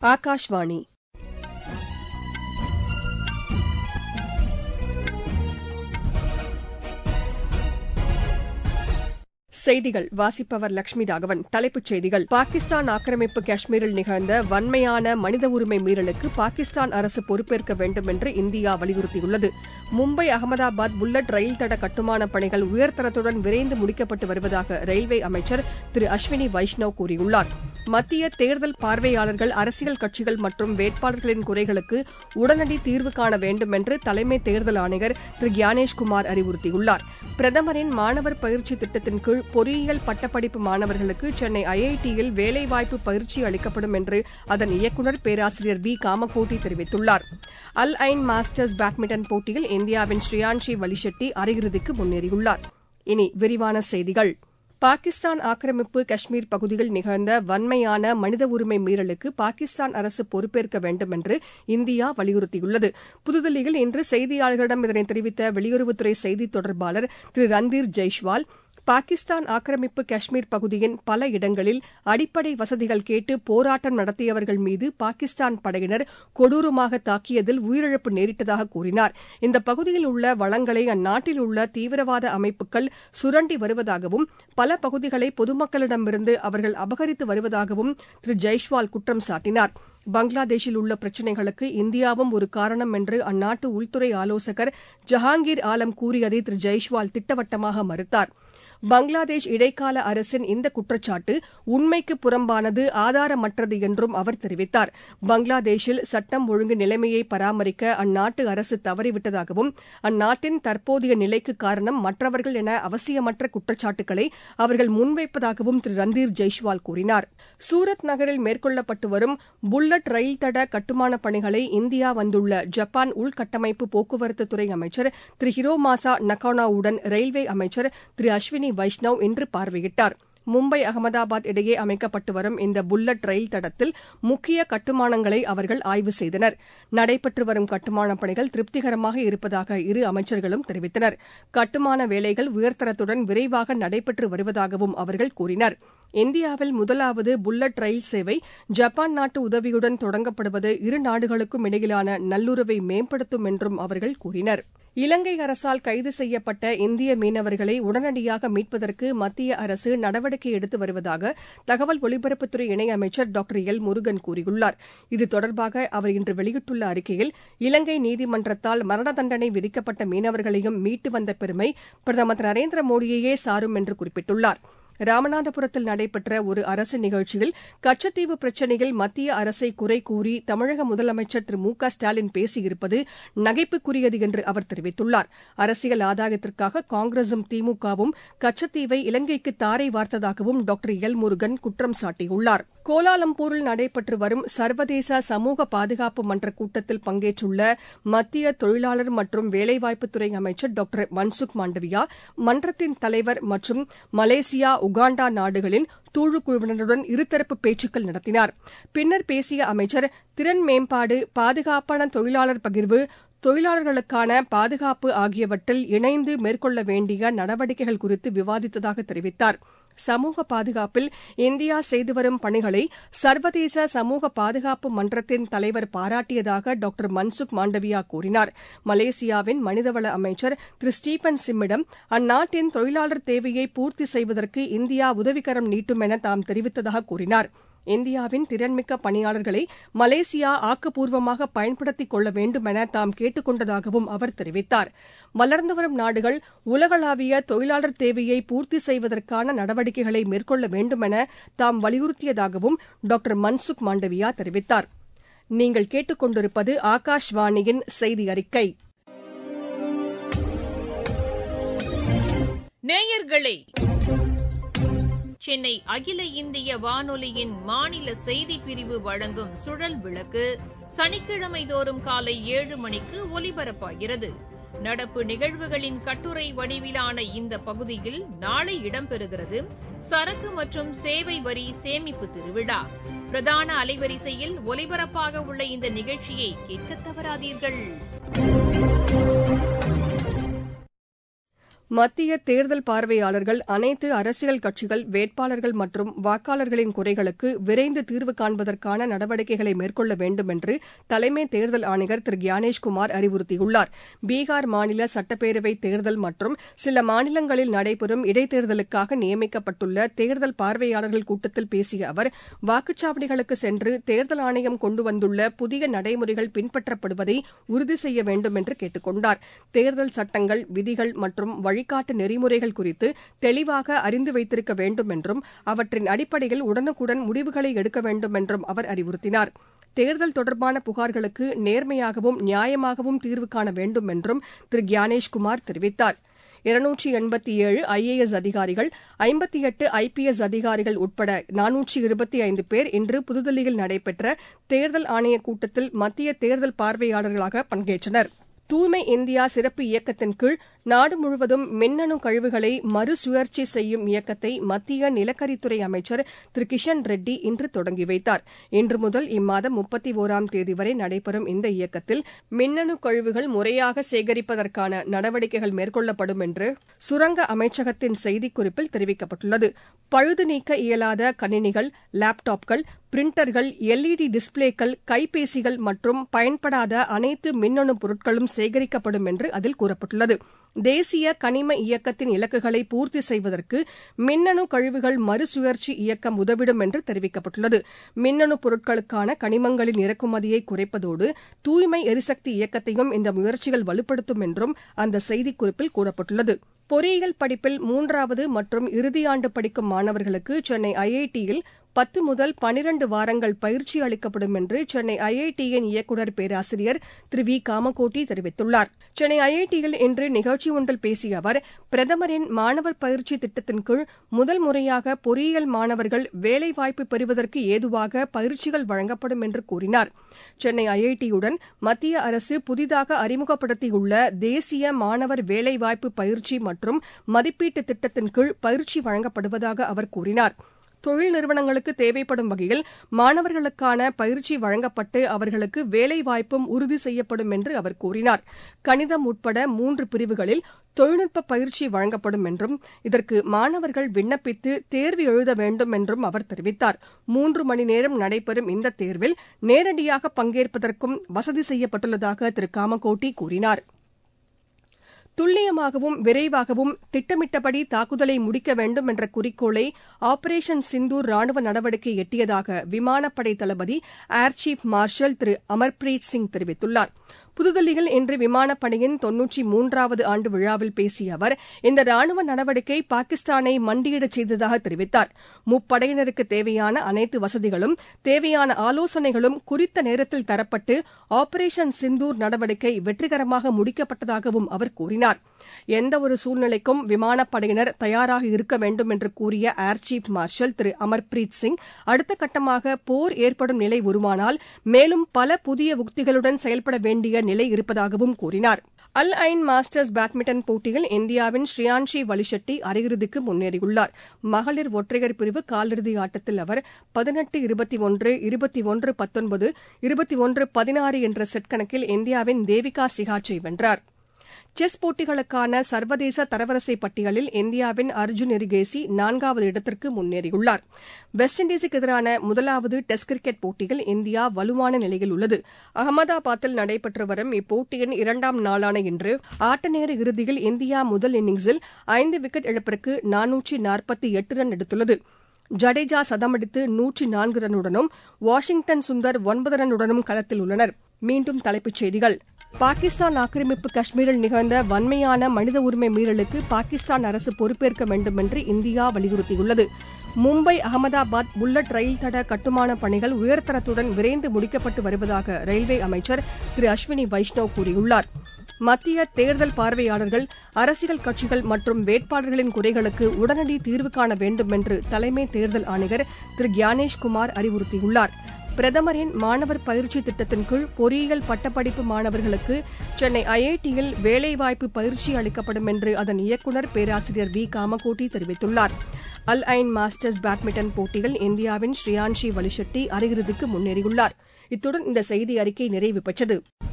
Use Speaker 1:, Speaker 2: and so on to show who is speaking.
Speaker 1: ஆகாஷ்வாணி. செய்திகள் வாசிப்பவர் லட்சுமி ராகவன். தலைப்புச் செய்திகள். பாகிஸ்தான் ஆக்கிரமிப்பு காஷ்மீரில் நிகழ்ந்த வன்மையான மனித உரிமை மீறலுக்கு பாகிஸ்தான் அரசு பொறுப்பேற்க வேண்டும் என்று இந்தியா வலியுறுத்தியுள்ளது. மும்பை அகமதாபாத் புல்லட் ரயில் தட கட்டுமானப் பணிகள் உயர்தரத்துடன் விரைந்து முடிக்கப்பட்டு வருவதாக ரயில்வே அமைச்சர் திரு அஸ்வினி வைஷ்ணவ் கூறியுள்ளார். மத்திய தேர்தல் பார்வையாளர்கள், அரசியல் கட்சிகள் மற்றும் வேட்பாளர்களின் குறைகளுக்கு உடனடி தீர்வு காண வேண்டும் என்று தலைமை தேர்தல் ஆணையர் திரு கியானேஷ்குமார் அறிவுறுத்தியுள்ளார். பிரதமரின் மாணவர் பயிற்சி திட்டத்தின் கீழ் பொறியியல் பட்டப்படிப்பு மாணவர்களுக்கு சென்னை ஐஐடியில் வேலைவாய்ப்பு பயிற்சி அளிக்கப்படும் என்று அதன் இயக்குநர் பேராசிரியர் வி காமகோட்டி தெரிவித்துள்ளார். அல் ஐன் மாஸ்டர்ஸ் பேட்மிண்டன் போட்டியில் இந்தியாவின் ஸ்ரீயான்ஷி வலிஷெட்டி அரையிறுதிக்கு முன்னேறியுள்ளார். இனி விரிவான செய்திகள். பாகிஸ்தான் ஆக்கிரமிப்பு காஷ்மீர் பகுதியில் நிகழ்ந்த வன்மையான மனித உரிமை மீறலுக்கு பாகிஸ்தான் அரசு பொறுப்பேற்க வேண்டும் என்று இந்தியா வலியுறுத்தியுள்ளது. புதுதில்லியில் இன்று செய்தியாளர்களிடம் இதனை தெரிவித்த வெளியுறவுத்துறை செய்தித் தொடர்பாளர் திரு ரந்தீர் ஜெய்ஷ்வால், பாகிஸ்தான் ஆக்கிரமிப்பு காஷ்மீர் பகுதியின் பல இடங்களில் அடிப்படை வசதிகள் கேட்டு போராட்டம் நடத்தியவர்கள் மீது பாகிஸ்தான் படையினர் கொடூரமாக தாக்கியதில் உயிரிழப்பு நேரிட்டதாக கூறினார். இந்த பகுதியில் உள்ள வளங்களை அந்நாட்டில் உள்ள தீவிரவாத அமைப்புகள் சுரண்டி வருவதாகவும் பல பகுதிகளை பொதுமக்களிடமிருந்து அவர்கள் அபகரித்து வருவதாகவும் திரு ஜெய்ஷ்வால் குற்றம் சாட்டினார். பங்களாதேஷில் உள்ள பிரச்சினைகளுக்கு இந்தியாவும் ஒரு காரணம் என்று அந்நாட்டு உள்துறை ஆலோசகர் ஜஹாங்கீர் ஆலம் கூறியதை திரு ஜெய்ஷ்வால் திட்டவட்டமாக மறுத்தார். பங்களாதேஷ் இடைக்கால அரசின் இந்த குற்றச்சாட்டு உண்மைக்கு புறம்பானது, ஆதாரமற்றது என்றும் அவர் தெரிவித்தார். பங்களாதேஷில் சட்டம் ஒழுங்கு நிலைமையை பராமரிக்க அந்நாட்டு அரசு தவறிவிட்டதாகவும் அந்நாட்டின் தற்போதைய நிலைக்கு காரணம் மற்றவர்கள் என அவசியமற்ற குற்றச்சாட்டுகளை அவர்கள் முன்வைப்பதாகவும் திரு ரந்தீர் ஜெய்ஷ்வால் கூறினார். சூரத் நகரில் மேற்கொள்ளப்பட்டு வரும் புல்லட் ரயில் தட கட்டுமானப் பணிகளை இந்தியா வந்துள்ள ஜப்பான் உள்கட்டமைப்பு போக்குவரத்துத்துறை அமைச்சர் திரு ஹிரோமாசா நகானோவுடன் ரயில்வே அமைச்சர் திரு அஸ்வினி வைஷ்ணவ் இன்று பார்வையிட்டார். மும்பை அகமதாபாத் இடையே அமைக்கப்பட்டு வரும் இந்த புல்லட் ரயில் தடத்தில் முக்கிய கட்டுமானங்களை அவர்கள் ஆய்வு செய்தனர். நடைபெற்று வரும் கட்டுமானப் பணிகள் திருப்திகரமாக இருப்பதாக இரு அமைச்சர்களும் தெரிவித்தனர். கட்டுமான வேலைகள் உயர்தரத்துடன் விரைவாக நடைபெற்று வருவதாகவும் அவர்கள் கூறினர். இந்தியாவில் முதலாவது புல்லட் ரயில் சேவை ஜப்பான் நாட்டு உதவியுடன் தொடங்கப்படுவது இரு நாடுகளுக்கும் இடையிலான நல்லுறவை மேம்படுத்தும் என்றும் அவர்கள் கூறினர். இலங்கை அரசால் கைது செய்யப்பட்ட இந்திய மீனவர்களை உடனடியாக மீட்பதற்கு மத்திய அரசு நடவடிக்கை எடுத்து வருவதாக தகவல் ஒலிபரப்புத்துறை இணையமைச்சர் டாக்டர் எல் முருகன் கூறியுள்ளார். இது தொடர்பாக அவர் இன்று வெளியிட்டுள்ள அறிக்கையில், இலங்கை நீதிமன்றத்தால் மரண தண்டனை விதிக்கப்பட்ட மீனவர்களையும் மீட்டு வந்த பெருமை பிரதமர் திரு நரேந்திர மோடியையே சாரும் என்று குறிப்பிட்டுள்ளார். ராமநாதபுரத்தில் நடைபெற்ற ஒரு அரசு நிகழ்ச்சியில் கச்சத்தீவு பிரச்சினையில் மத்திய அரசை குறை கூறி தமிழக முதலமைச்சர் திரு மு க ஸ்டாலின் பேசியிருப்பது நகைப்புக்குரியது என்று அவர் தெரிவித்துள்ளார். அரசியல் ஆதாயத்திற்காக காங்கிரசும் திமுகவும் கச்சத்தீவை இலங்கைக்கு தாரை வார்த்ததாகவும் டாக்டர் எல் முருகன் குற்றம் சாட்டியுள்ளார். கோலாலம்பூரில் நடைபெற்று வரும் சர்வதேச சமூக பாதுகாப்பு மன்ற கூட்டத்தில் பங்கேற்றுள்ள மத்திய தொழிலாளர் மற்றும் வேலைவாய்ப்புத்துறை அமைச்சர் டாக்டர் மன்சுக் மாண்டவியா மன்றத்தின் தலைவர் மற்றும் மலேசியா, உகாண்டா நாடுகளின் தூதுக்குழுவினருடன் இருதரப்பு பேச்சுக்கள் நடத்தினார். பின்னர் பேசிய அமைச்சர், திறன் மேம்பாடு, பாதுகாப்பான தொழிலாளர் பகிர்வு, தொழிலாளர்களுக்கான பாதுகாப்பு ஆகியவற்றில் இணைந்து மேற்கொள்ள வேண்டிய நடவடிக்கைகள் குறித்து விவாதித்ததாக தெரிவித்தார். சமூக பாதுகாப்பில் இந்தியா செய்து வரும் பணிகளை சர்வதேச சமூக பாதுகாப்பு மன்றத்தின் தலைவர் பாராட்டியதாக டாக்டர் மன்சுக் மாண்டவியா கூறினார். மலேசியாவின் மனிதவள அமைச்சர் திரு ஸ்டீபன் சிம்மிடம் அந்நாட்டின் தொழிலாளர் தேவையை பூர்த்தி செய்வதற்கு இந்தியா உதவிக்கரம் நீட்டும் என தாம் தெரிவித்ததாக கூறினார். இந்தியாவின் திறன்மிக்க பணியாளர்களை மலேசியா ஆக்கப்பூர்வமாக பயன்படுத்திக் கொள்ள வேண்டும் என தாம் கேட்டுக் கொண்டதாகவும் அவர் தெரிவித்தார். வளர்ந்து வரும் நாடுகள் உலகளாவிய தொழிலாளர் தேவையை பூர்த்தி செய்வதற்கான நடவடிக்கைகளை மேற்கொள்ள வேண்டும் என தாம் வலியுறுத்தியதாகவும் டாக்டர் மன்சுக் மாண்டவியா தெரிவித்தார். நீங்கள் கேட்டுக் கொண்டிருப்பது ஆகாஷ்வாணியின் செய்தி அறிக்கை.
Speaker 2: நேயர்களே, சென்னை அகில இந்திய வானொலியின் மாநில செய்திப் பிரிவு வழங்கும் சுழல் விளக்கு சனிக்கிழமை தோறும் காலை 7 மணிக்கு ஒலிபரப்பாகிறது. நடப்பு நிகழ்வுகளின் கட்டுரை வடிவிலான இந்த பகுதியில் நாளை இடம்பெறுகிறது சரக்கு மற்றும் சேவை வரி சேமிப்பு திருவிழா. பிரதான அலைவரிசையில் ஒலிபரப்பாக உள்ள இந்த நிகழ்ச்சியை கேட்க தவறாதீர்கள்.
Speaker 1: மத்திய தேர்தல் பார்வையாளர்கள் அனைத்து அரசியல் கட்சிகள், வேட்பாளர்கள் மற்றும் வாக்காளர்களின் குறைகளுக்கு விரைந்து தீர்வு காண்பதற்கான நடவடிக்கைகளை மேற்கொள்ள வேண்டும் என்று தலைமை தேர்தல் ஆணையர் திரு கியானேஷ்குமார் அறிவுறுத்தியுள்ளார். பீகார் மாநில சட்டப்பேரவை தேர்தல் மற்றும் சில மாநிலங்களில் நடைபெறும் இடைத்தேர்தலுக்காக நியமிக்கப்பட்டுள்ள தேர்தல் பார்வையாளர்கள் கூட்டத்தில் பேசிய அவர், வாக்குச்சாவடிகளுக்கு சென்று தேர்தல் ஆணையம் கொண்டு வந்துள்ள புதிய நடைமுறைகள் பின்பற்றப்படுவதை உறுதி செய்ய வேண்டும் என்று கேட்டுக் கொண்டார். தேர்தல் சட்டங்கள், விதிகள் மற்றும் வழிகாட்டு நெறிமுறைகள் குறித்து தெளிவாக அறிந்து வைத்திருக்க வேண்டும் என்றும் அவற்றின் அடிப்படையில் உடனுக்குடன் முடிவுகளை எடுக்க வேண்டும் என்றும் அவர் அறிவுறுத்தினார். தேர்தல் தொடர்பான புகார்களுக்கு நேர்மையாகவும் நியாயமாகவும் தீர்வு காண வேண்டும் என்றும் திரு கியானேஷ்குமார் தெரிவித்தார். 287 IAS அதிகாரிகள், 58 IPS அதிகாரிகள் உட்பட 425 பேர் இன்று புதுதில்லியில் நடைபெற்ற தேர்தல் ஆணையக் கூட்டத்தில் மத்திய தேர்தல் பார்வையாளர்களாக பங்கேற்றனர். தூய்மை இந்தியா சிறப்பு இயக்கத்தின் கீழ் நாடு முழுவதும் மின்னணு கழிவுகளை மறுசுழற்சி செய்யும் இயக்கத்தை மத்திய நிலக்கரித்துறை அமைச்சர் திரு கிஷன் ரெட்டி இன்று தொடங்கி வைத்தார். இன்று முதல் இம்மாதம் 31ஆம் தேதி வரை நடைபெறும் இந்த இயக்கத்தில் மின்னணு கழிவுகள் முறையாக சேகரிப்பதற்கான நடவடிக்கைகள் மேற்கொள்ளப்படும் என்று சுரங்க அமைச்சகத்தின் செய்திக்குறிப்பில் தெரிவிக்கப்பட்டுள்ளது. பழுது நீக்க இயலாத கணினிகள், லேப்டாப்கள், பிரிண்டர்கள், LED டிஸ்பிளேக்கள், கைபேசிகள் மற்றும் பயன்படாத அனைத்து மின்னணு பொருட்களும் சேகரிக்கப்படும் என்று அதில் கூறப்பட்டுள்ளது. தேசிய கனிம இயக்கத்தின் இலக்குகளை பூர்த்தி செய்வதற்கு மின்னணு கழிவுகள் மறுசுழற்சி இயக்கம் உதவிடும் என்று தெரிவிக்கப்பட்டுள்ளது. மின்னணு பொருட்களுக்கான கனிமங்களின் இறக்குமதியை குறைப்பதோடு தூய்மை எரிசக்தி இயக்கத்தையும் இந்த முயற்சிகள் வலுப்படுத்தும் என்றும் அந்த செய்திக்குறிப்பில் கூறப்பட்டுள்ளது. பொறியியல் படிப்பில் 3வது மற்றும் இறுதியாண்டு படிக்கும் மாணவர்களுக்கு சென்னை IITயில் 10 முதல் 12 வாரங்கள் பயிற்சி அளிக்கப்படும் என்று சென்னை IITயின் இயக்குநர் பேராசிரியர் திரு வி. காமகோட்டி தெரிவித்துள்ளார். சென்னை IITயில் இன்று நிகழ்ச்சி ஒன்றில் பேசிய அவர், பிரதமரின் மாணவர் பயிற்சி திட்டத்தின் கீழ் முதல் முறையாக பொறியியல் மாணவர்கள் வேலைவாய்ப்பு பெறுவதற்கு ஏதுவாக பயிற்சிகள் வழங்கப்படும் என்று கூறினார். சென்னை IITயுடன் மத்திய அரசு புதிதாக அறிமுகப்படுத்தியுள்ள தேசிய மாணவர் வேலைவாய்ப்பு பயிற்சி மற்றும் மதிப்பீட்டு திட்டத்தின் கீழ் பயிற்சி வழங்கப்படுவதாக அவர் கூறினார். தொழில் நிறுவனங்களுக்கு தேவைப்படும் வகையில் மாணவர்களுக்கான பயிற்சி வழங்கப்பட்டு அவர்களுக்கு வேலைவாய்ப்பும் உறுதி செய்யப்படும் என்று அவர் கூறினார். கணிதம் உட்பட 3 பிரிவுகளில் தொழில்நுட்ப பயிற்சி வழங்கப்படும் என்றும் இதற்கு மாணவர்கள் விண்ணப்பித்து தேர்வு எழுத வேண்டும் என்றும் அவர் தெரிவித்தார். 3 மணி நேரம் நடைபெறும் இந்த தேர்வில் நேரடியாக பங்கேற்பதற்கும் வசதி செய்யப்பட்டுள்ளதாக திரு காமகோட்டி கூறினார். துல்லியமாகவும் விரைவாகவும் திட்டமிட்டபடி தாக்குதலை முடிக்க வேண்டும் என்ற குறிக்கோளை ஆபரேஷன் சிந்தூர் ராணுவ நடவடிக்கை எட்டியதாக விமானப்படை தளபதி ஏர் சீப் மார்ஷல் திரு அமர்பிரீத் சிங் தெரிவித்துள்ளார். புதுதில்லியில் இன்று விமானப்படையின் 93வது ஆண்டு விழாவில் பேசிய அவர், இந்த ராணுவ நடவடிக்கை பாகிஸ்தானை மண்டியிடச் செய்ததாக தெரிவித்தார். முப்படையினருக்கு தேவையான அனைத்து வசதிகளும் தேவையான ஆலோசனைகளும் குறித்த நேரத்தில் தரப்பட்டு ஆபரேஷன் சிந்தூர் நடவடிக்கை வெற்றிகரமாக முடிக்கப்பட்டதாகவும் அவர் கூறினார். எந்தவொரு சூழ்நிலைக்கும் விமானப்படையினர் தயாராக இருக்க வேண்டும் என்று கூறிய ஏர் சீப் மார்ஷல் திரு அமர்பிரீத் சிங், அடுத்த கட்டமாக போர் ஏற்படும் நிலை உருவானால் மேலும் பல புதிய உக்திகளுடன் செயல்பட வேண்டிய நிலை இருப்பதாகவும் கூறினார். அல் ஐன் மாஸ்டர்ஸ் பேட்மிண்டன் போட்டியில் இந்தியாவின் ஸ்ரீயான்ஷி வலிஷெட்டி அரையிறுதிக்கு முன்னேறியுள்ளார். மகளிர் ஒற்றையர் பிரிவு காலிறுதி ஆட்டத்தில் அவர் 18-21, 21-19, 21-16 என்ற செட் கணக்கில் இந்தியாவின் தேவிகா சிகாச்சை வென்றார். செஸ் போட்டிகளுக்கான சர்வதேச தரவரிசை பட்டியலில் இந்தியாவின் அர்ஜுன் எரிகேசி 4வது இடத்திற்கு முன்னேறியுள்ளார். வெஸ்ட் இண்டீஸுக்கு எதிரான முதலாவது டெஸ்ட் கிரிக்கெட் போட்டியில் இந்தியா வலுவான நிலையில் உள்ளது. அகமதாபாத்தில் நடைபெற்று வரும் இப்போட்டியின் 2ஆம் நாளான இன்று ஆட்ட நேர இறுதியில் இந்தியா முதல் இன்னிங்ஸில் 5 விக்கெட் இழப்பிற்கு 448 ரன் எடுத்துள்ளது. ஜடேஜா சதமடித்து 104 ரன்னுடனும் வாஷிங்டன் சுந்தர் 9 ரன்னுடனும் களத்தில் உள்ளனர். மீண்டும் தலைப்புச் செய்திகள். பாகிஸ்தான் ஆக்கிரமிப்பு காஷ்மீரில் நிகழ்ந்த வன்மையான மனித உரிமை மீறலுக்கு பாகிஸ்தான் அரசு பொறுப்பேற்க வேண்டும் என்று இந்தியா வலியுறுத்தியுள்ளது. மும்பை அகமதாபாத் புல்லட் ரயில் தட கட்டுமான பணிகள் உயர்தரத்துடன் விரைந்து முடிக்கப்பட்டு வருவதாக ரயில்வே அமைச்சர் திரு அஸ்வினி வைஷ்ணவ் கூறியுள்ளார். மத்திய தேர்தல் பார்வையாளர்கள், அரசியல் கட்சிகள் மற்றும் வேட்பாளர்களின் குறைகளுக்கு உடனடி தீர்வு காண வேண்டும் என்று தலைமை தேர்தல் ஆணையர் திரு கியானேஷ்குமார் அறிவுறுத்தியுள்ளார். பிரதமரின் மாணவர் பயிற்சி திட்டத்தின் கீழ் பொறியியல் பட்டப்படிப்பு மாணவர்களுக்கு சென்னை IITயில் வேலைவாய்ப்பு பயிற்சி அளிக்கப்படும் என்று அதன் இயக்குநர் பேராசிரியர் வி. காமகோட்டி தெரிவித்துள்ளார். அல் ஐன் மாஸ்டர்ஸ் பேட்மிண்டன் போட்டியில் இந்தியாவின் ஸ்ரீயான்ஷி வலிஷெட்டி அரையிறுதிக்கு முன்னேறியுள்ளார். இத்துடன் இந்த செய்தி அறிக்கை நிறைவு பெற்றது.